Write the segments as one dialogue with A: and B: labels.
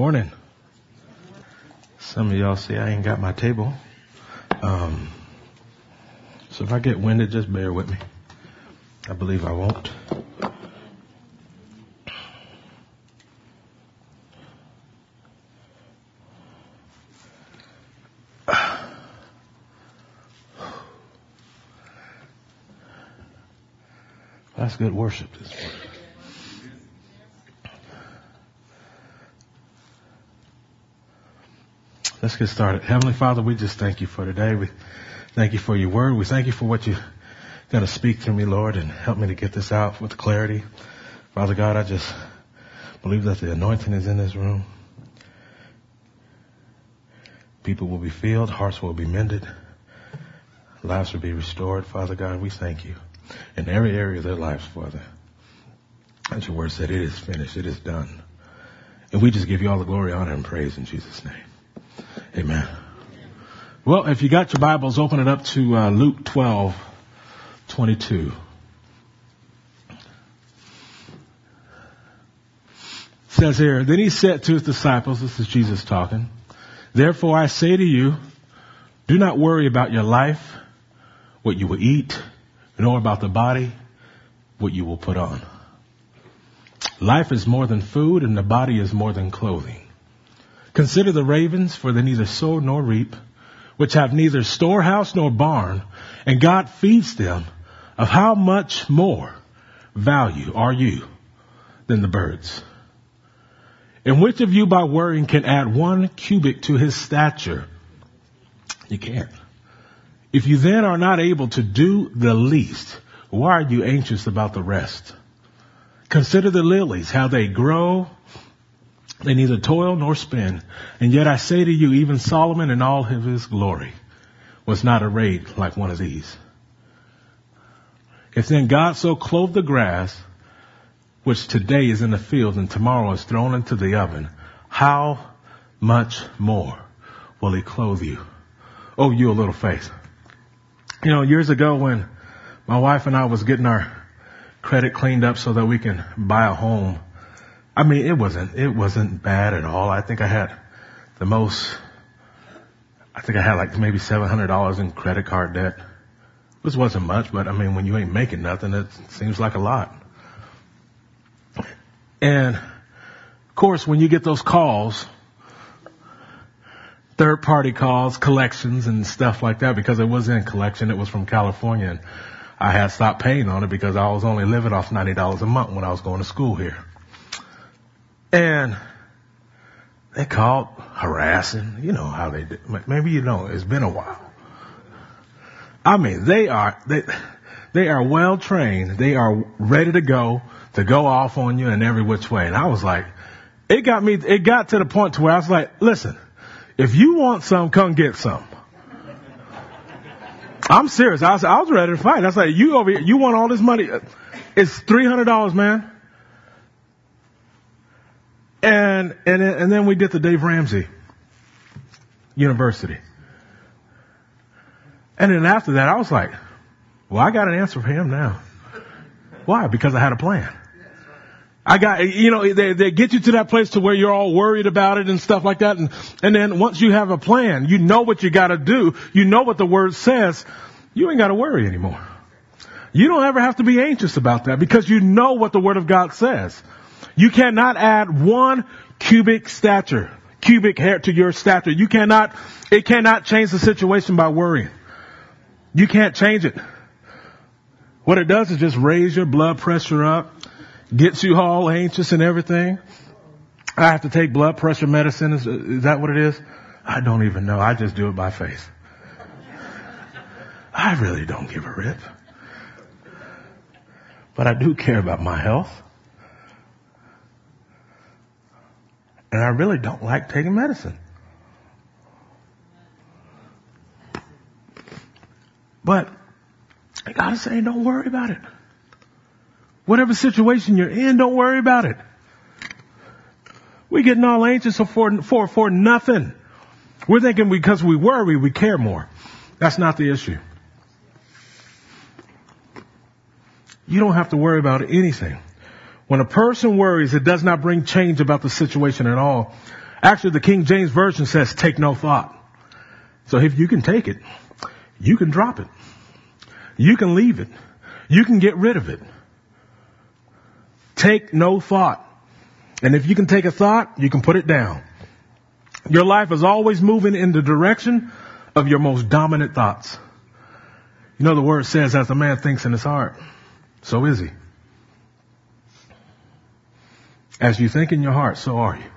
A: Morning. Some of y'all see I ain't got my table. So if I get winded, just bear with me. I believe I won't. That's good worship this morning. Let's get started. Heavenly Father, we just thank you for today. We thank you for your word. We thank you for what you're going to speak through me, Lord, and help me to get this out with clarity. Father God, I just believe that the anointing is in this room. People will be filled. Hearts will be mended. Lives will be restored. Father God, we thank you in every area of their lives, Father. As your word said, it is finished. It is done. And we just give you all the glory, honor, and praise in Jesus' name. Amen. Well, if you got your Bibles, open it up to Luke 12:22. It says here, then he said to his disciples, this is Jesus talking, therefore I say to you, do not worry about your life, what you will eat, nor about the body, what you will put on. Life is more than food, and the body is more than clothing. Consider the ravens, for they neither sow nor reap, which have neither storehouse nor barn, and God feeds them. Of how much more value are you than the birds? And which of you by worrying can add 1 cubit to his stature? You can't. If you then are not able to do the least, why are you anxious about the rest? Consider the lilies, how they grow. They neither toil nor spin. And yet I say to you, even Solomon in all of his glory was not arrayed like one of these. If then God so clothed the grass, which today is in the field and tomorrow is thrown into the oven, how much more will he clothe you? Oh, you a little faith. You know, years ago when my wife and I was getting our credit cleaned up so that we can buy a home, I mean, it wasn't bad at all. I think I had like maybe $700 in credit card debt. This wasn't much, but I mean, when you ain't making nothing, it seems like a lot. And of course, when you get those calls, third party calls, collections and stuff like that, because it was in collection, it was from California, and I had stopped paying on it because I was only living off $90 a month when I was going to school here. And they called harassing. You know how they do. Maybe you don't. It's been a while. I mean, they are well trained. They are ready to go off on you in every which way. And I was like, it got to the point to where I was like, listen, if you want some, come get some. I'm serious. I was ready to fight. I was like, you over here, you want all this money? It's $300, man. And then we did the Dave Ramsey University. And then after that, I was like, well, I got an answer for him now. Why? Because I had a plan. I got, you know, they get you to that place to where you're all worried about it and stuff like that. And then once you have a plan, you know what you got to do. You know what the word says. You ain't got to worry anymore. You don't ever have to be anxious about that because you know what the word of God says. You cannot add 1 cubic hair to your stature. It cannot change the situation by worrying. You can't change it. What it does is just raise your blood pressure up, gets you all anxious and everything. I have to take blood pressure medicine. Is that what it is? I don't even know. I just do it by faith. I really don't give a rip. But I do care about my health. And I really don't like taking medicine. But I gotta say, don't worry about it. Whatever situation you're in, don't worry about it. We're getting all anxious for nothing. We're thinking because we worry, we care more. That's not the issue. You don't have to worry about anything. When a person worries, it does not bring change about the situation at all. Actually, the King James Version says take no thought. So if you can take it, you can drop it. You can leave it. You can get rid of it. Take no thought. And if you can take a thought, you can put it down. Your life is always moving in the direction of your most dominant thoughts. You know, the word says, as a man thinks in his heart, so is he. As you think in your heart, so are you.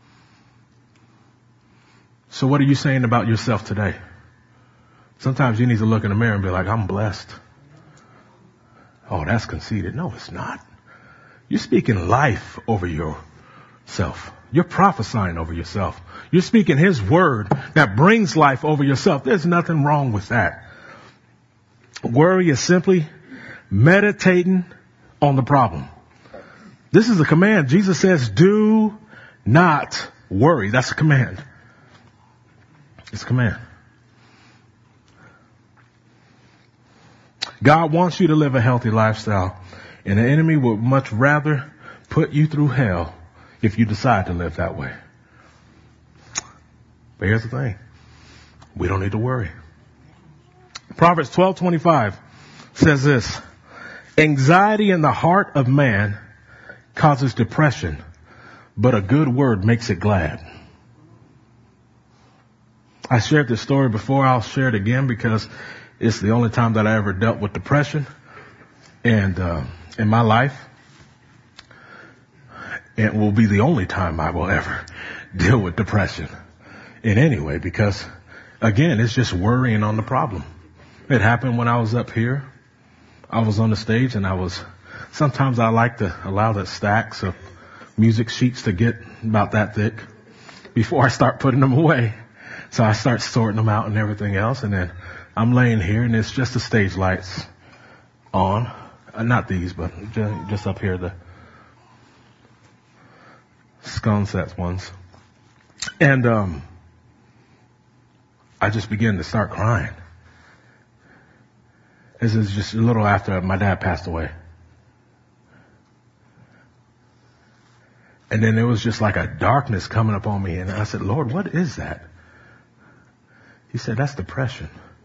A: So what are you saying about yourself today? Sometimes you need to look in the mirror and be like, I'm blessed. Oh, that's conceited. No, it's not. You're speaking life over yourself. You're prophesying over yourself. You're speaking his word that brings life over yourself. There's nothing wrong with that. Worry is simply meditating on the problem. This is a command. Jesus says, do not worry. That's a command. It's a command. God wants you to live a healthy lifestyle, and the enemy would much rather put you through hell if you decide to live that way. But here's the thing. We don't need to worry. Proverbs 12:25 says this, anxiety in the heart of man causes depression, but a good word makes it glad. I shared this story before. I'll share it again because it's the only time that I ever dealt with depression and in my life. It will be the only time I will ever deal with depression in any way because, again, it's just worrying on the problem. It happened when I was up here. I was on the stage and sometimes I like to allow the stacks of music sheets to get about that thick before I start putting them away. So I start sorting them out and everything else. And then I'm laying here and it's just the stage lights on. Not these, but just up here, the Sconset ones. And I just began to start crying. This is just a little after my dad passed away. And then there was just like a darkness coming up on me. And I said, Lord, what is that? He said, that's depression.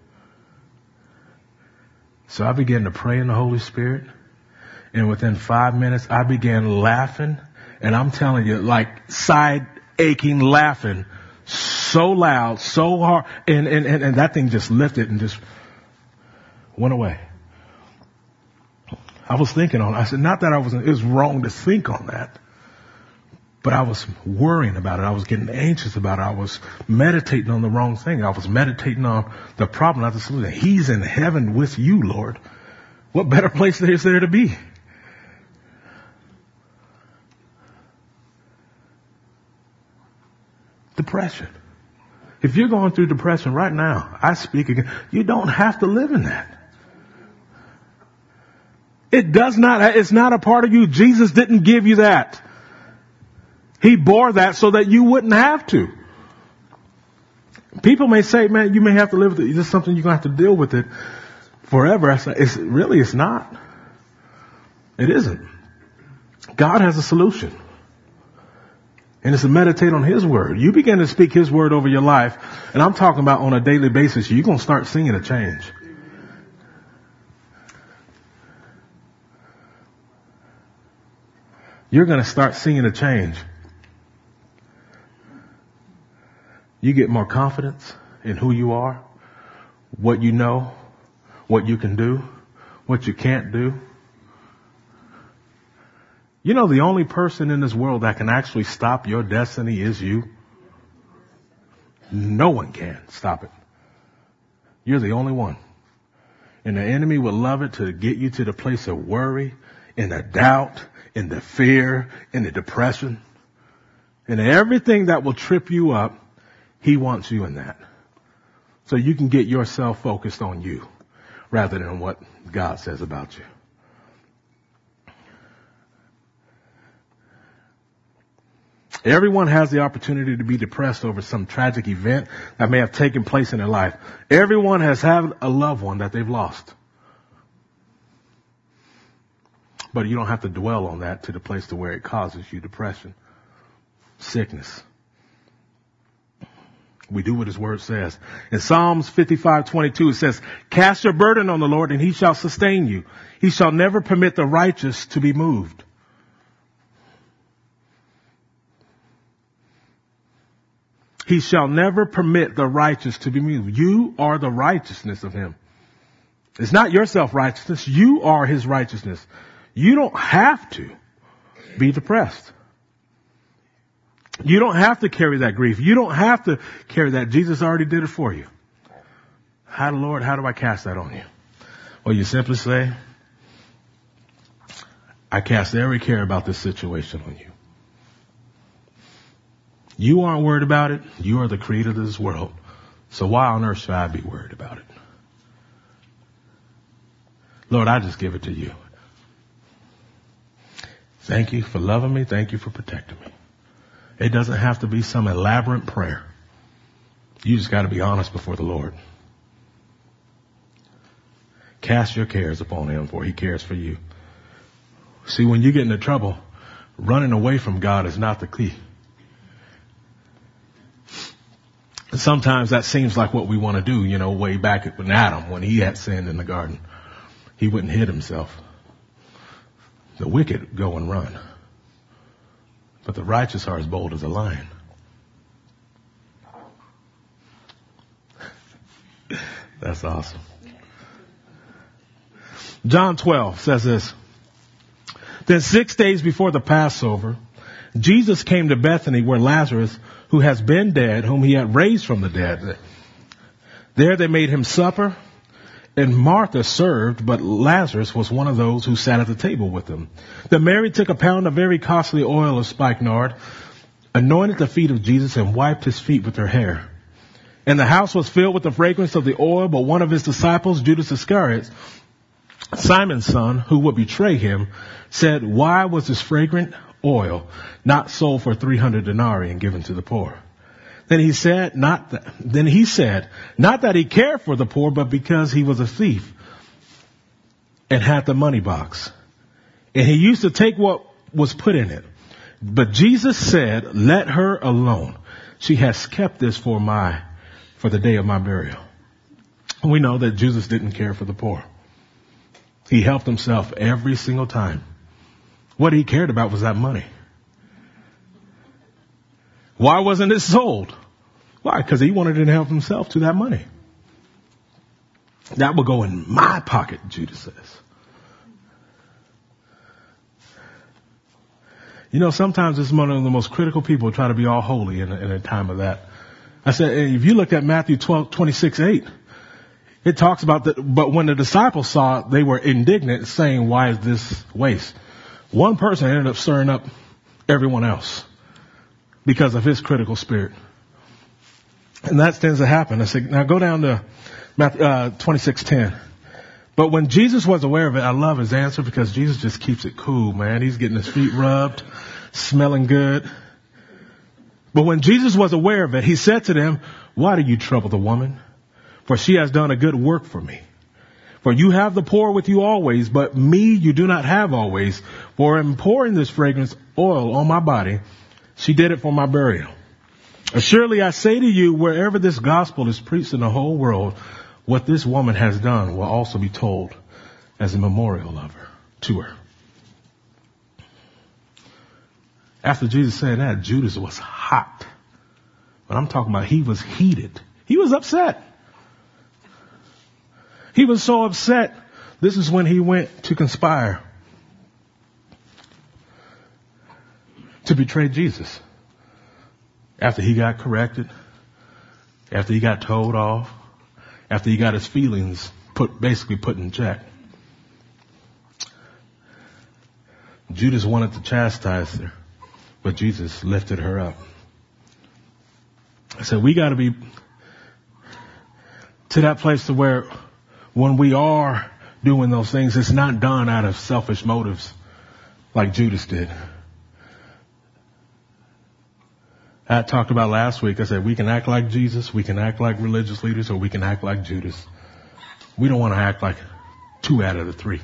A: So I began to pray in the Holy Spirit. And within 5 minutes, I began laughing. And I'm telling you, like side aching laughing so loud, so hard. And that thing just lifted and just went away. I was thinking on it. I said, not that it was wrong to think on that. But I was worrying about it. I was getting anxious about it. I was meditating on the wrong thing. I was meditating on the problem, not the solution. He's in heaven with you, Lord. What better place is there to be? Depression. If you're going through depression right now, I speak again. You don't have to live in that. It's not a part of you. Jesus didn't give you that. He bore that so that you wouldn't have to. People may say, man, you may have to live with it. It's just something you're going to have to deal with it forever. It's not. It isn't. God has a solution. And it's to meditate on his word. You begin to speak his word over your life. And I'm talking about on a daily basis. You're going to start seeing a change. You're going to start seeing a change. You get more confidence in who you are, what you know, what you can do, what you can't do. You know, the only person in this world that can actually stop your destiny is you. No one can stop it. You're the only one. And the enemy would love it to get you to the place of worry, and the doubt, and the fear, and the depression. And everything that will trip you up, he wants you in that. So you can get yourself focused on you rather than what God says about you. Everyone has the opportunity to be depressed over some tragic event that may have taken place in their life. Everyone has had a loved one that they've lost. But you don't have to dwell on that to the place to where it causes you depression, sickness. We do what his word says. In Psalms 55:22, it says, cast your burden on the Lord and he shall sustain you. He shall never permit the righteous to be moved. He shall never permit the righteous to be moved. You are the righteousness of him. It's not your self-righteousness. You are his righteousness. You don't have to be depressed. You don't have to carry that grief. You don't have to carry that. Jesus already did it for you. Lord, how do I cast that on you? Well, you simply say, I cast every care about this situation on you. You aren't worried about it. You are the creator of this world. So why on earth should I be worried about it? Lord, I just give it to you. Thank you for loving me. Thank you for protecting me. It doesn't have to be some elaborate prayer. You just got to be honest before the Lord. Cast your cares upon him, for he cares for you. See, when you get into trouble, running away from God is not the key. And sometimes that seems like what we want to do, way back with Adam when he had sinned in the garden. He wouldn't hid himself. The wicked go and run. But the righteous are as bold as a lion. That's awesome. John 12 says this. Then 6 days before the Passover, Jesus came to Bethany where Lazarus, who has been dead, whom he had raised from the dead. There they made him supper, and Martha served, but Lazarus was one of those who sat at the table with him. Then Mary took a pound of very costly oil of spikenard, anointed the feet of Jesus, and wiped his feet with her hair. And the house was filled with the fragrance of the oil, but one of his disciples, Judas Iscariot, Simon's son, who would betray him, said, why was this fragrant oil not sold for 300 denarii and given to the poor? Then he said, not that he cared for the poor, but because he was a thief and had the money box. And he used to take what was put in it. But Jesus said, let her alone. She has kept this for the day of my burial. And we know that Jesus didn't care for the poor. He helped himself every single time. What he cared about was that money. Why wasn't it sold? Why? Because he wanted to help himself to that money. That will go in my pocket, Judas says. Sometimes it's one of the most critical people try to be all holy in a time of that. I said, if you look at Matthew 12:26-8, it talks about that. But when the disciples saw it, they were indignant, saying, why is this waste? One person ended up stirring up everyone else because of his critical spirit. And that tends to happen. I said, now go down to Matthew 26:10. But when Jesus was aware of it, I love his answer because Jesus just keeps it cool, man. He's getting his feet rubbed, smelling good. But when Jesus was aware of it, he said to them, why do you trouble the woman? For she has done a good work for me. For you have the poor with you always, but me you do not have always. For in pouring this fragrance oil on my body, she did it for my burial. Surely I say to you, wherever this gospel is preached in the whole world, what this woman has done will also be told as a memorial of her, to her. After Jesus said that, Judas was hot. But I'm talking about he was heated. He was upset. He was so upset. This is when he went to conspire to betray Jesus. After he got corrected, after he got told off, after he got his feelings basically put in check. Judas wanted to chastise her, but Jesus lifted her up. I said, we got to be to that place to where when we are doing those things, it's not done out of selfish motives like Judas did. I talked about last week, I said, we can act like Jesus, we can act like religious leaders, or we can act like Judas. We don't want to act like 2 out of the 3.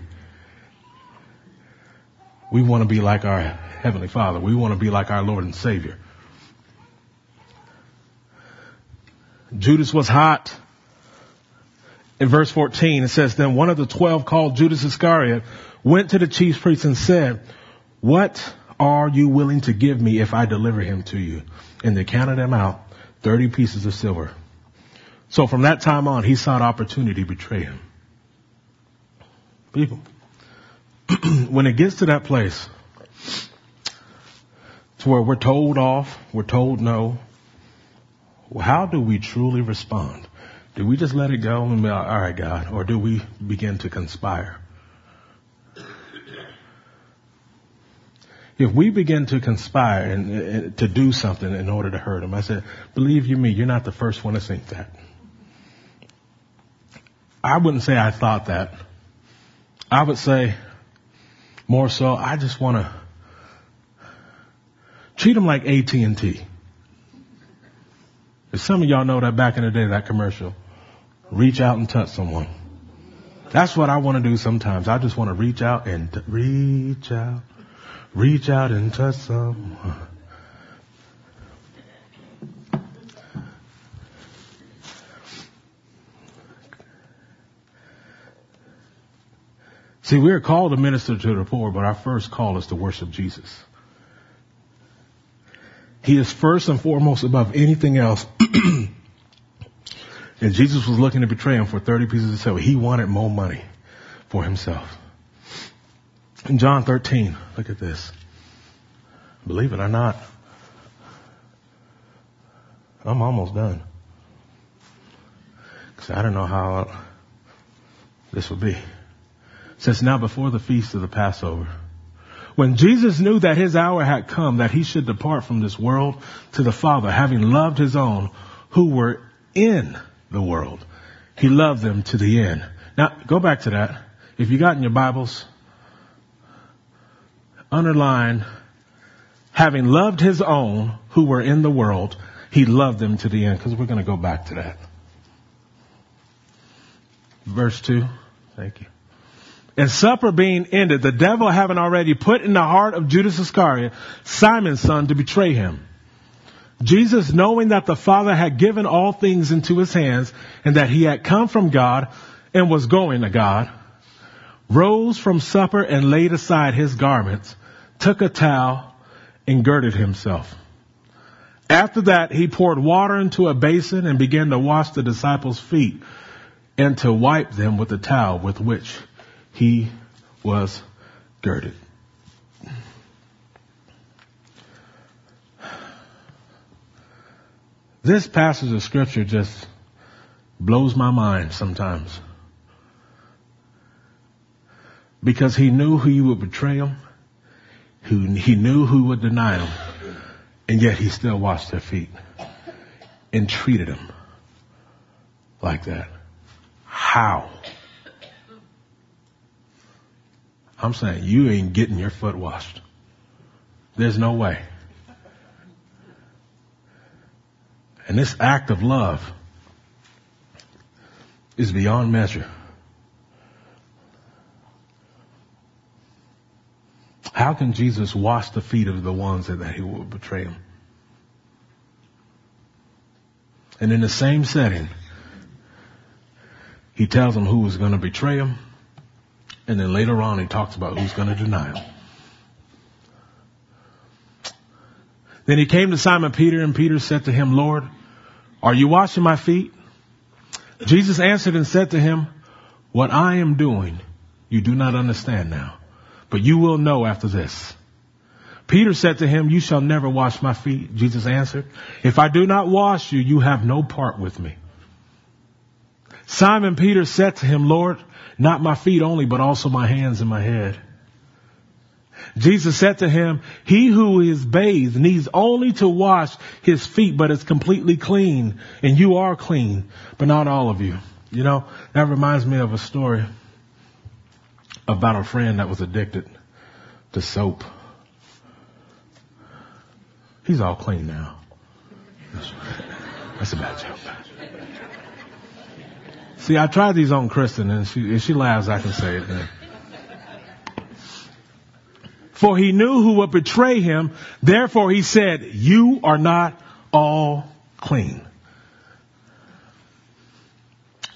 A: We want to be like our Heavenly Father. We want to be like our Lord and Savior. Judas was hot. In verse 14, it says, then one of the 12 called Judas Iscariot went to the chief priests and said, what are you willing to give me if I deliver him to you? And they counted him out 30 pieces of silver. So from that time on, he sought opportunity to betray him. People, when it gets to that place to where we're told off, we're told no, how do we truly respond? Do we just let it go and be like, all right, God, or do we begin to conspire? If we begin to conspire and to do something in order to hurt him, I said, believe you me, you're not the first one to think that. I wouldn't say I thought that. I would say more so, I just want to treat him like AT&T. If some of y'all know that back in the day, that commercial, reach out and touch someone. That's what I want to do sometimes. I just want to reach out and reach out and touch someone. See, we are called to minister to the poor, but our first call is to worship Jesus. He is first and foremost above anything else. And Jesus was looking to betray him for 30 pieces of silver. He wanted more money for himself. In John 13, look at this. Believe it or not, I'm almost done. Because I don't know how this would be. It says, now before the feast of the Passover, when Jesus knew that his hour had come, that he should depart from this world to the Father, having loved his own who were in the world, he loved them to the end. Now, go back to that. If you got in your Bibles, underline, having loved his own who were in the world, he loved them to the end, because we're going to go back to that. Verse 2. Thank you. And supper being ended, the devil having already put in the heart of Judas Iscariot, Simon's son, to betray him. Jesus, knowing that the Father had given all things into his hands and that he had come from God and was going to God, rose from supper and laid aside his garments, took a towel and girded himself. After that, he poured water into a basin and began to wash the disciples' feet and to wipe them with the towel with which he was girded. This passage of scripture just blows my mind sometimes. Because he knew who would betray him. He knew who would deny him. And yet he still washed their feet and treated them like that. How? I'm saying you ain't getting your foot washed. There's no way. And this act of love is beyond measure. How can Jesus wash the feet of the ones that he will betray him? And in the same setting, he tells them who was going to betray him. And then later on, he talks about who's going to deny him. Then he came to Simon Peter, and Peter said to him, Lord, are you washing my feet? Jesus answered and said to him, what I am doing, you do not understand now, but you will know after this. Peter said to him, you shall never wash my feet. Jesus answered, if I do not wash you, you have no part with me. Simon Peter said to him, Lord, not my feet only, but also my hands and my head. Jesus said to him, he who is bathed needs only to wash his feet, but is completely clean. And you are clean, but not all of you. You know, that reminds me of a story about a friend that was addicted to soap. He's all clean now. That's a bad joke. See, I tried these on Kristen, and if she laughs, I can say it then. For he knew who would betray him. Therefore he said, you are not all clean.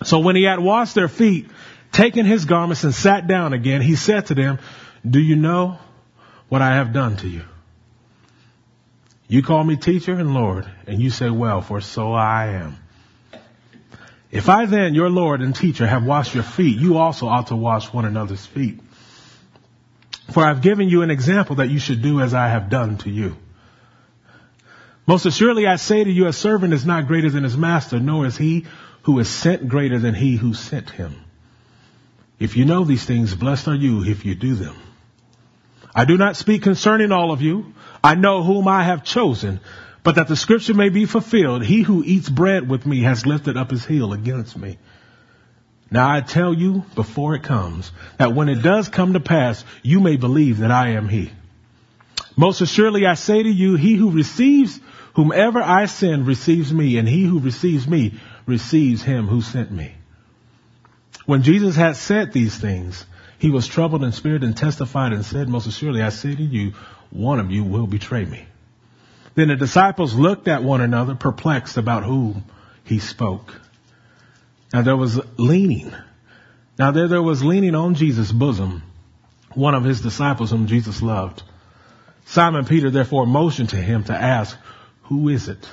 A: So when he had washed their feet, taken his garments and sat down again, he said to them, do you know what I have done to you? You call me teacher and Lord, and you say, well, for so I am. If I then, your Lord and teacher, have washed your feet, you also ought to wash one another's feet. For I have given you an example that you should do as I have done to you. Most assuredly I say to you, a servant is not greater than his master, nor is he who is sent greater than he who sent him. If you know these things, blessed are you if you do them. I do not speak concerning all of you. I know whom I have chosen, but that the scripture may be fulfilled, he who eats bread with me has lifted up his heel against me. Now I tell you before it comes, that when it does come to pass, you may believe that I am he. Most assuredly I say to you, he who receives whomever I send receives me, and he who receives me receives him who sent me. When Jesus had said these things, he was troubled in spirit and testified and said, most assuredly I say to you, one of you will betray me. Then the disciples looked at one another, perplexed about whom he spoke. Now there was leaning on Jesus' bosom, one of his disciples whom Jesus loved. Simon Peter therefore motioned to him to ask, who is it?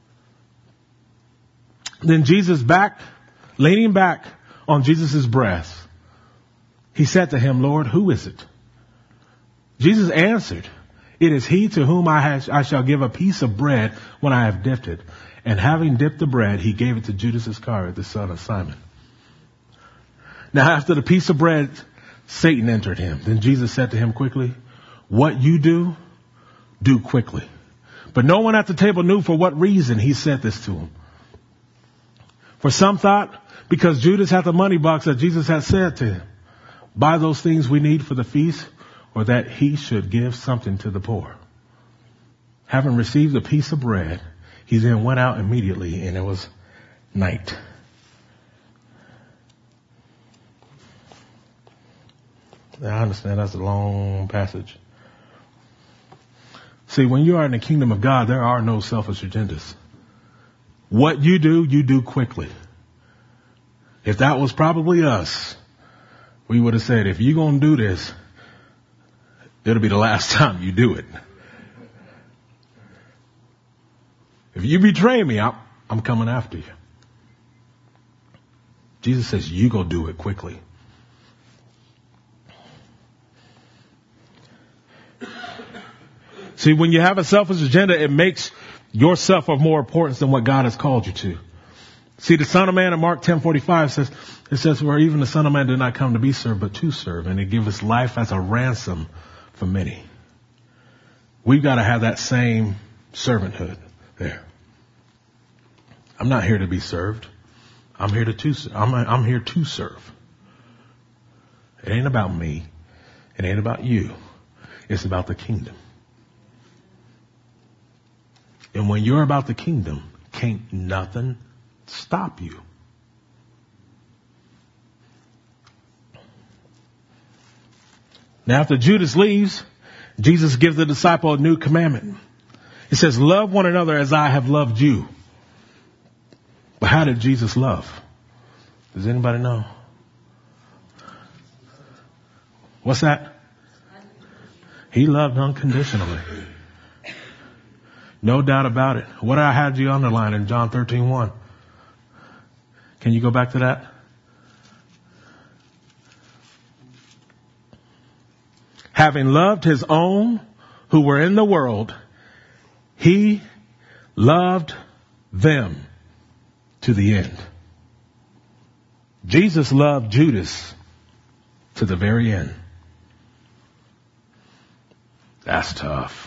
A: Then Jesus leaning back on Jesus' breast, he said to him, Lord, who is it? Jesus answered, it is he to whom I shall give a piece of bread when I have dipped it. And having dipped the bread, he gave it to Judas Iscariot, the son of Simon. Now after the piece of bread, Satan entered him. Then Jesus said to him quickly, what you do quickly. But no one at the table knew for what reason he said this to him. For some thought, because Judas had the money box that Jesus had said to him, buy those things we need for the feast, or that he should give something to the poor. Having received a piece of bread, he then went out immediately, and it was night. Now, I understand that's a long passage. See, when you are in the kingdom of God, there are no selfish agendas. What you do quickly. If that was probably us, we would have said, if you're going to do this, it'll be the last time you do it. If you betray me, I'm coming after you. Jesus says, you go do it quickly. See, when you have a selfish agenda, it makes yourself of more importance than what God has called you to. See, the Son of Man in Mark 10:45 says, where even the Son of Man did not come to be served, but to serve, and to give his life as a ransom for many. We've got to have that same servanthood there. I'm not here to be served. I'm here to serve. It ain't about me. It ain't about you. It's about the kingdom. And when you're about the kingdom, can't nothing stop you. Now after Judas leaves, Jesus gives the disciple a new commandment. He says, love one another as I have loved you. But how did Jesus love? Does anybody know? What's that? He loved unconditionally. No doubt about it. What I had you underline in John 13:1. Can you go back to that? Having loved his own who were in the world, he loved them to the end. Jesus loved Judas to the very end. That's tough.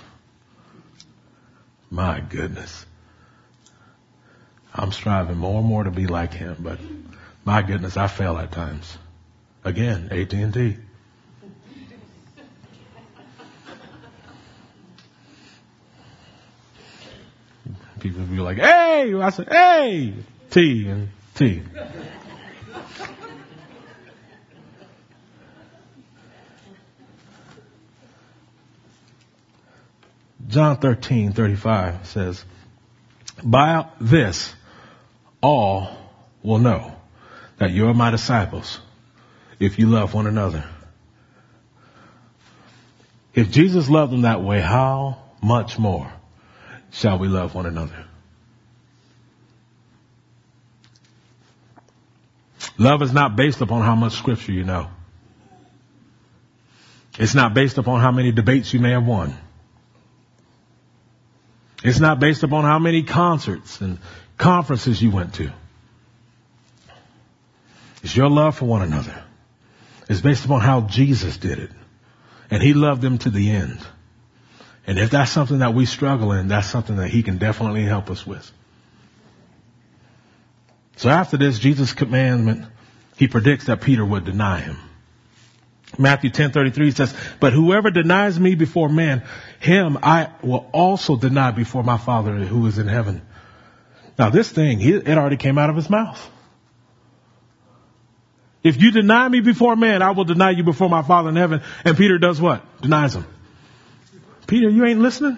A: My goodness. I'm striving more and more to be like him, but my goodness, I fail at times. Again, AT&T. People be like, hey! I said, hey! T and T. John 13:35 says, by this all will know that you're my disciples if you love one another. If Jesus loved them that way, how much more shall we love one another? Love is not based upon how much scripture you know. It's not based upon how many debates you may have won. It's not based upon how many concerts and conferences you went to. It's your love for one another. It's based upon how Jesus did it. And he loved them to the end. And if that's something that we struggle in, that's something that he can definitely help us with. So after this, Jesus' commandment, he predicts that Peter would deny him. Matthew 10:33 says, but whoever denies me before man, him I will also deny before my Father who is in heaven. Now this thing, it already came out of his mouth. If you deny me before man, I will deny you before my Father in heaven. And Peter does what? Denies him. Peter, you ain't listening?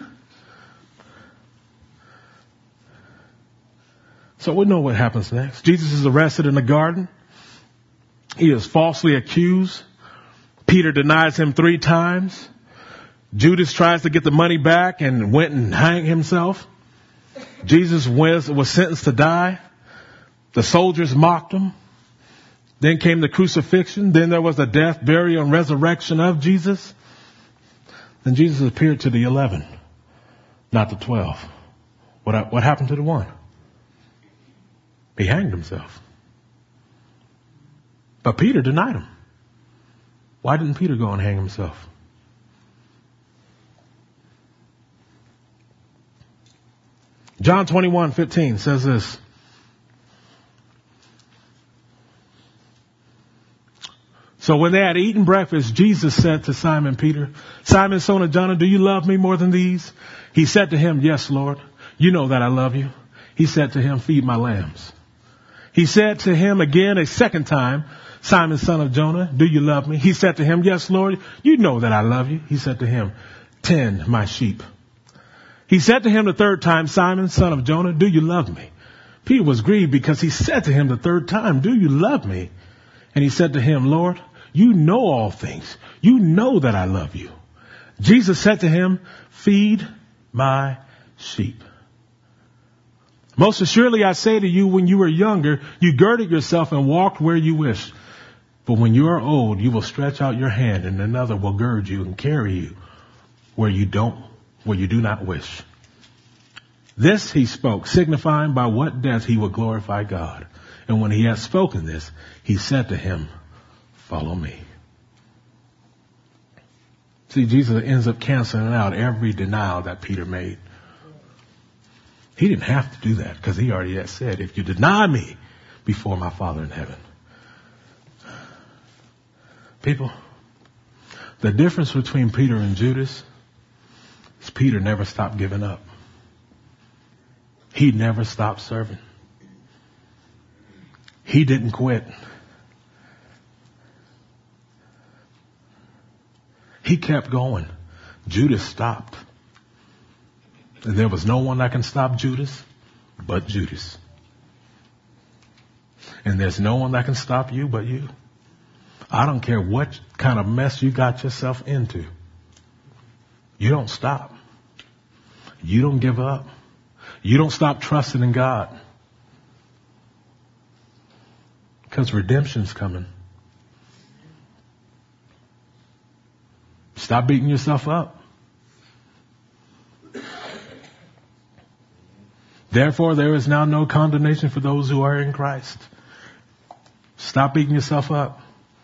A: So we know what happens next. Jesus is arrested in the garden. He is falsely accused. Peter denies him 3 times. Judas tries to get the money back and went and hanged himself. Jesus was sentenced to die. The soldiers mocked him. Then came the crucifixion. Then there was the death, burial, and resurrection of Jesus. Then Jesus appeared to the 11, not the 12. What happened to the one? He hanged himself. But Peter denied him. Why didn't Peter go and hang himself? John 21:15 says this. So when they had eaten breakfast, Jesus said to Simon Peter, Simon, son of Jonah, do you love me more than these? He said to him, yes, Lord. You know that I love you. He said to him, feed my lambs. He said to him again a second time, Simon, son of Jonah, do you love me? He said to him, yes, Lord. You know that I love you. He said to him, tend my sheep. He said to him the third time, Simon, son of Jonah, do you love me? Peter was grieved because he said to him the third time, do you love me? And he said to him, Lord, you know all things. You know that I love you. Jesus said to him, feed my sheep. Most assuredly I say to you, when you were younger, you girded yourself and walked where you wished. But when you are old, you will stretch out your hand and another will gird you and carry you where you do not wish. This he spoke, signifying by what death he would glorify God. And when he had spoken this, he said to him, follow me. See, Jesus ends up canceling out every denial that Peter made. He didn't have to do that because he already had said, if you deny me before my Father in heaven. People, the difference between Peter and Judas is Peter never stopped giving up. He never stopped serving. He didn't quit. He kept going. Judas stopped. And there was no one that can stop Judas but Judas. And there's no one that can stop you but you. I don't care what kind of mess you got yourself into. You don't stop. You don't give up. You don't stop trusting in God. Because redemption's coming. Stop beating yourself up. Therefore, there is now no condemnation for those who are in Christ. Stop beating yourself up.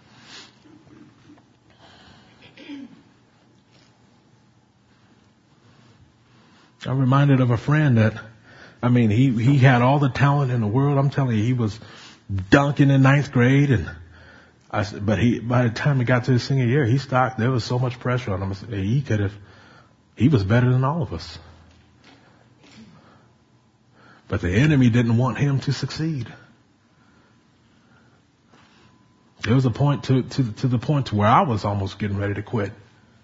A: I'm reminded of a friend that, he had all the talent in the world. I'm telling you, he was dunking in 9th grade, but by the time he got to his senior year, he stopped. There was so much pressure on him. He was better than all of us. But the enemy didn't want him to succeed. There was a point to the point to where I was almost getting ready to quit.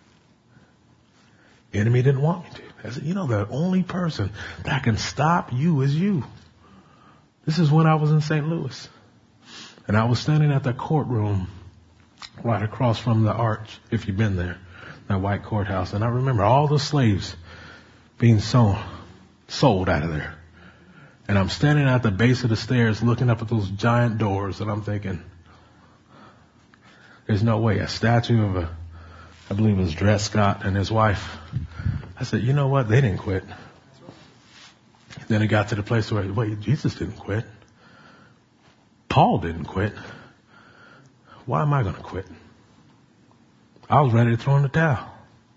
A: The enemy didn't want me to. I said, the only person that can stop you is you. This is when I was in St. Louis. And I was standing at the courtroom right across from the arch, if you've been there, that white courthouse. And I remember all the slaves being sold out of there. And I'm standing at the base of the stairs looking up at those giant doors, and I'm thinking, there's no way. A statue of I believe it was Dred Scott and his wife. I said, you know what? They didn't quit. Then it got to the place where, wait, Jesus didn't quit. Paul didn't quit. Why am I going to quit? I was ready to throw in the towel.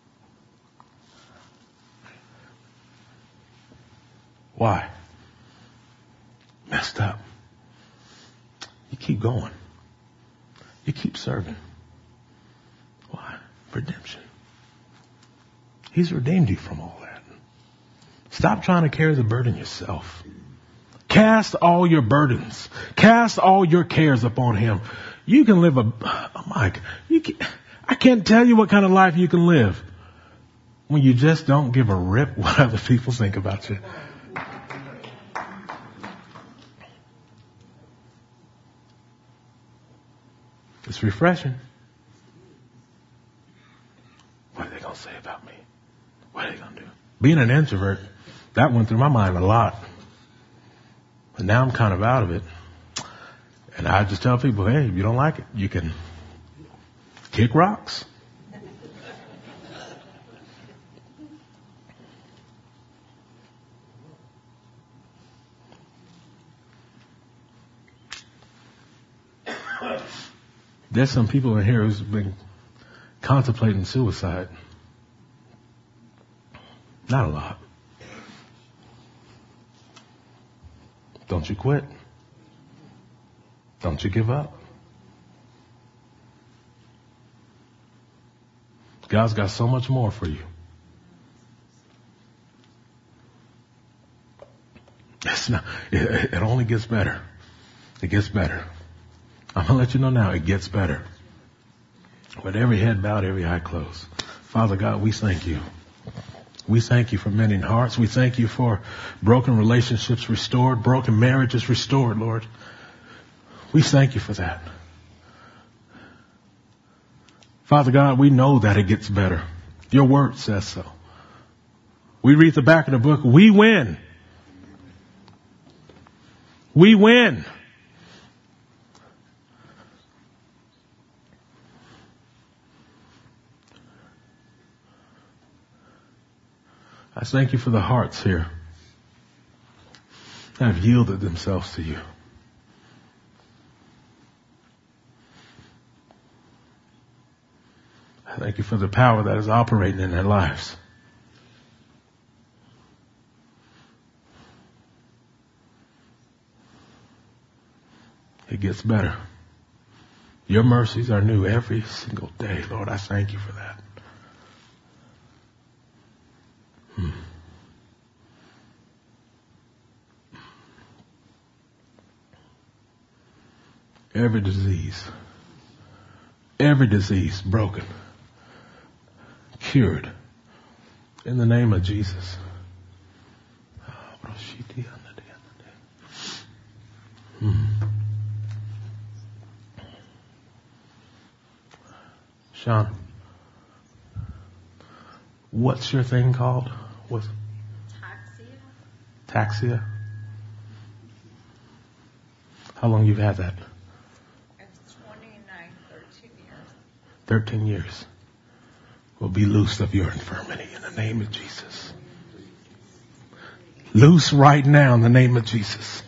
A: Why? Messed up. You keep going. You keep serving. Why? Redemption. He's redeemed you from all that. Stop trying to carry the burden yourself. Cast all your burdens. Cast all your cares upon him. You can live I can't tell you what kind of life you can live when you just don't give a rip what other people think about you. It's refreshing. What are they going to say about me? What are they going to do? Being an introvert, that went through my mind a lot. But now I'm kind of out of it. And I just tell people, hey, if you don't like it, you can kick rocks. There's some people in here who's been contemplating suicide. Not a lot. Don't you quit. Don't you give up. God's got so much more for you. It only gets better. It gets better. I'm going to let you know now, it gets better. With every head bowed, every eye closed. Father God, we thank you. We thank you for mending hearts. We thank you for broken relationships restored, broken marriages restored, Lord. We thank you for that. Father God, we know that it gets better. Your word says so. We read the back of the book. We win. We win. I thank you for the hearts here that have yielded themselves to you. I thank you for the power that is operating in their lives. It gets better. Your mercies are new every single day. Lord, I thank you for that. Every disease broken, cured in the name of Jesus. Sean, what's your thing called? What's Taxia? How long you've had that?
B: It's 13 years.
A: 13 years. Will be loosed of your infirmity in the name of Jesus. Loose right now in the name of Jesus.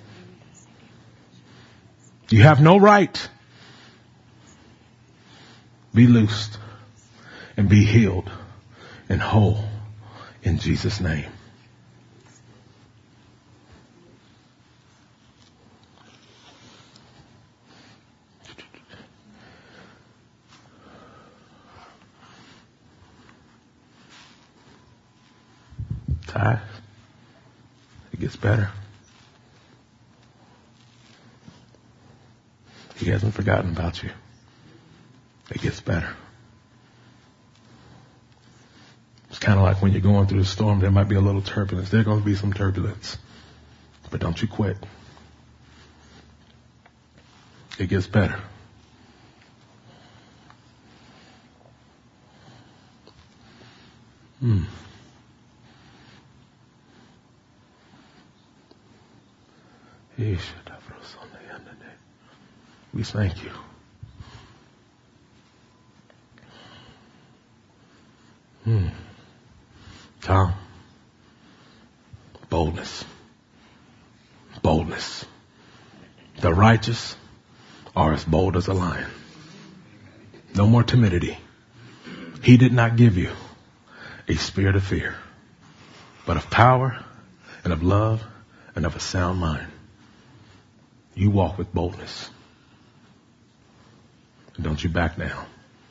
A: You have no right. Be loosed and be healed and whole in Jesus' name. Ty, it gets better. He hasn't forgotten about you. It gets better. It's kind of like when you're going through the storm, there might be a little turbulence. There's going to be some turbulence. But don't you quit. It gets better. We thank you. Tom, boldness. Boldness. The righteous are as bold as a lion. No more timidity. He did not give you a spirit of fear, but of power and of love and of a sound mind. You walk with boldness. And don't you back down.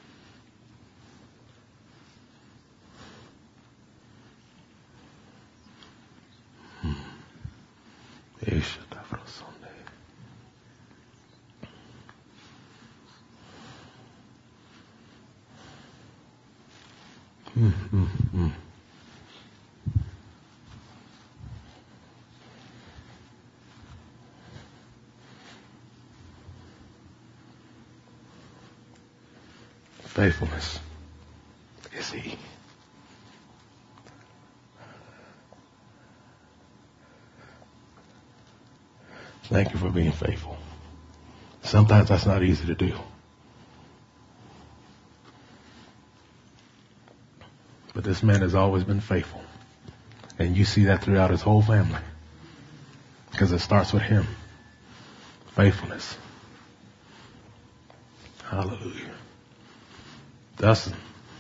A: Faithfulness is He. Thank you for being faithful. Sometimes that's not easy to do. But this man has always been faithful. And you see that throughout his whole family. Because it starts with him. Faithfulness. Hallelujah. Dustin,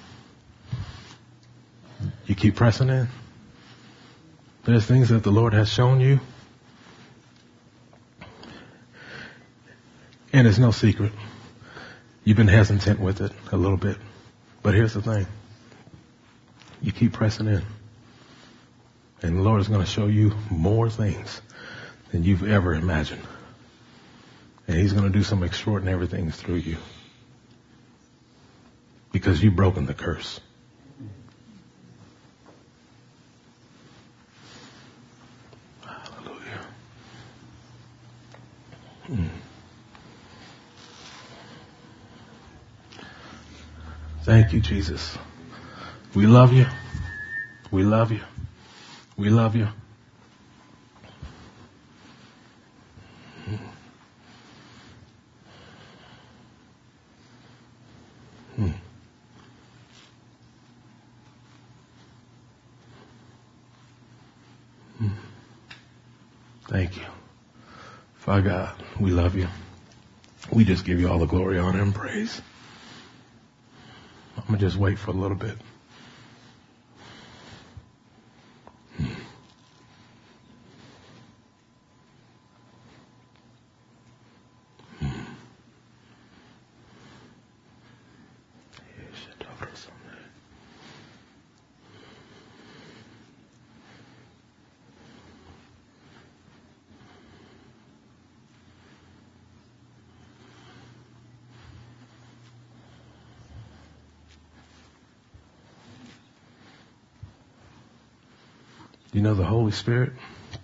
A: you keep pressing in. There's things that the Lord has shown you. And it's no secret. You've been hesitant with it a little bit. But here's the thing. You keep pressing in. And the Lord is going to show you more things than you've ever imagined. And He's going to do some extraordinary things through you. Because you've broken the curse. Hallelujah. Thank you, Jesus. We love you. We love you. We love you. Thank you. Father God, we love you. We just give you all the glory, honor, and praise. I'm going to just wait for a little bit. You know, the Holy Spirit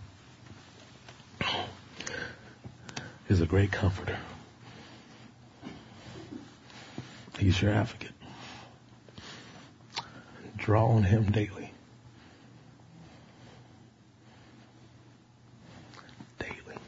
A: is a great comforter. He's your advocate. Draw on Him daily. Daily.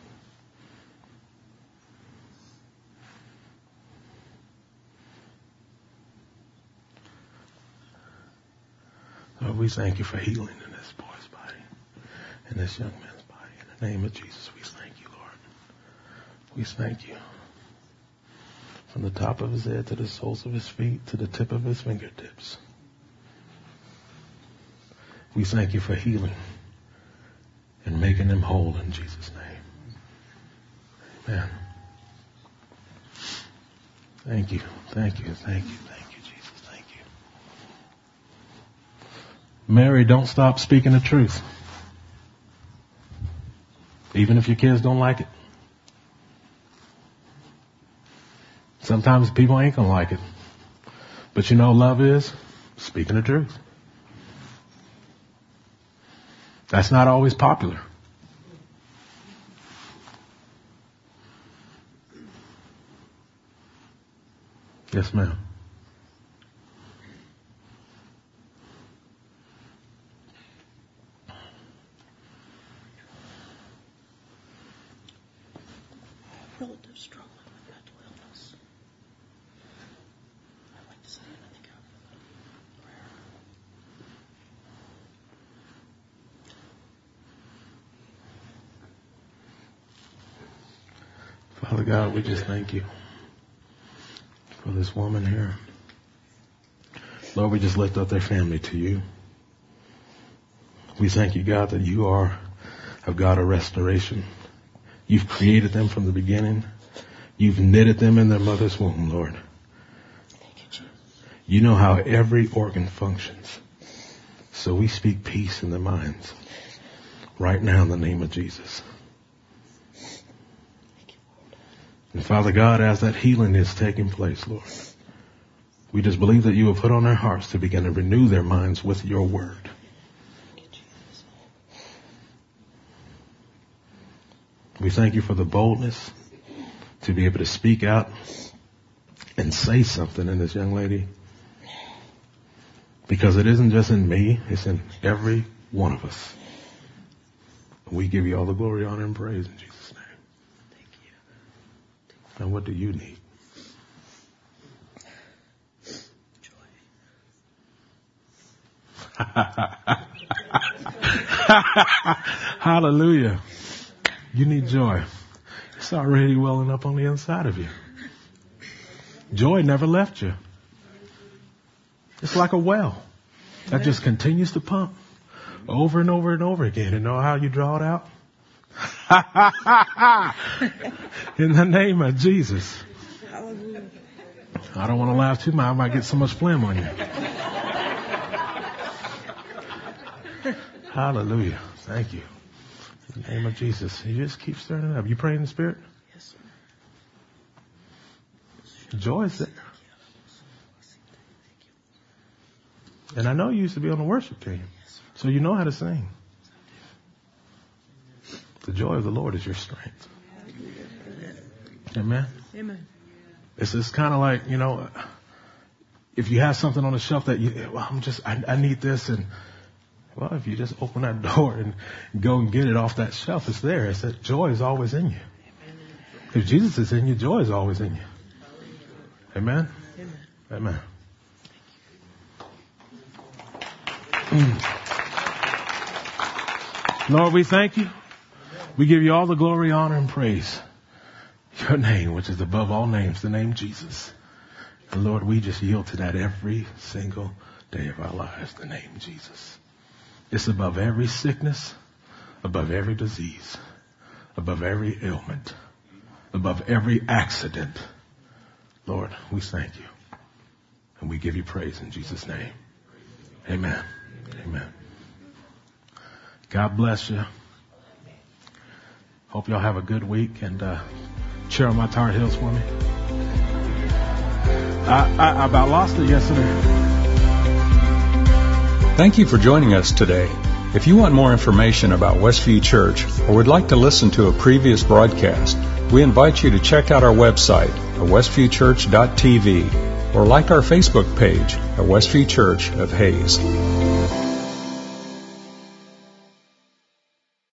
A: Lord, we thank you for healing in this boy's body, in this young man's body. In the name of Jesus, we thank you, Lord. We thank you. From the top of his head to the soles of his feet to the tip of his fingertips. We thank you for healing and making him whole in Jesus' name. Amen. Thank you. Thank you. Thank you. Thank you, Jesus. Thank you. Mary, don't stop speaking the truth. Even if your kids don't like it. Sometimes people ain't going to like it. But you know love is speaking the truth. That's not always popular. Yes, ma'am.
C: Relative struggling with mental illness. I'd like to say anything out of prayer.
A: Father God, we just thank you for this woman here. Lord, we just lift up their family to you. We thank you, God, that you are a God of restoration. You've created them from the beginning. You've knitted them in their mother's womb, Lord. You know how every organ functions. So we speak peace in their minds right now in the name of Jesus. And Father God, as that healing is taking place, Lord, we just believe that you will put on their hearts to begin to renew their minds with your word. We thank you for the boldness to be able to speak out and say something in this young lady. Because it isn't just in me, it's in every one of us. We give you all the glory, honor, and praise in Jesus' name.
C: Thank you.
A: And what do you need?
C: Joy.
A: Hallelujah. You need joy. It's already welling up on the inside of you. Joy never left you. It's like a well that just continues to pump over and over and over again. You know how you draw it out? In the name of Jesus.
C: Hallelujah.
A: I don't want to laugh too much. I might get so much phlegm on you. Hallelujah. Thank you. In the name of Jesus. You just keep stirring it up. You pray in the Spirit?
C: Yes, sir.
A: Joy is there. And I know you used to be on the worship team. So you know how to sing. The joy of the Lord is your strength. Amen.
C: Amen.
A: It's just kind of like, if you have something on the shelf that I need this, and well, if you just open that door and go and get it off that shelf, it's there. It's that joy is always in you. If Jesus is in you, joy is always in you. Amen? Amen. Lord, we thank you. We give you all the glory, honor, and praise. Your name, which is above all names, the name Jesus. And Lord, we just yield to that every single day of our lives, the name Jesus. It's above every sickness, above every disease, above every ailment, above every accident. Lord, we thank you. And we give you praise in Jesus' name. Amen. Amen. God bless you. Hope y'all have a good week, and cheer on my Tar Heels for me. I about lost it yesterday.
D: Thank you for joining us today. If you want more information about Westview Church or would like to listen to a previous broadcast, we invite you to check out our website at westviewchurch.tv or like our Facebook page at Westview Church of Hayes.